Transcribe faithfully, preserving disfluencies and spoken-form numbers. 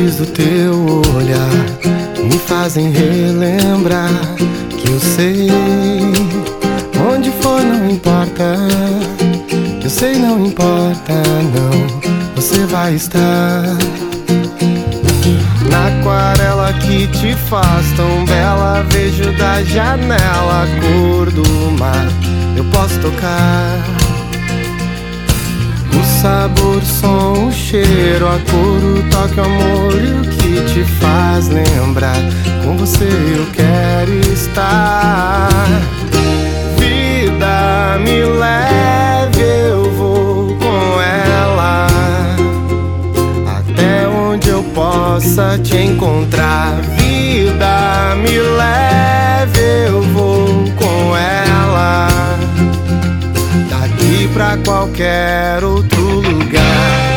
luzes do teu olhar me fazem relembrar que eu sei, onde for não importa. Eu sei, não importa, não, você vai estar na aquarela que te faz tão bela. Vejo da janela a cor do mar, eu posso tocar o sabor, o som, o cheiro, a cor, o toque, o amor e o que te faz lembrar. Com você eu quero estar. Vida, me leve, eu vou com ela até onde eu possa te encontrar. Vida, me leve, eu vou com ela daqui pra qualquer outro lugar.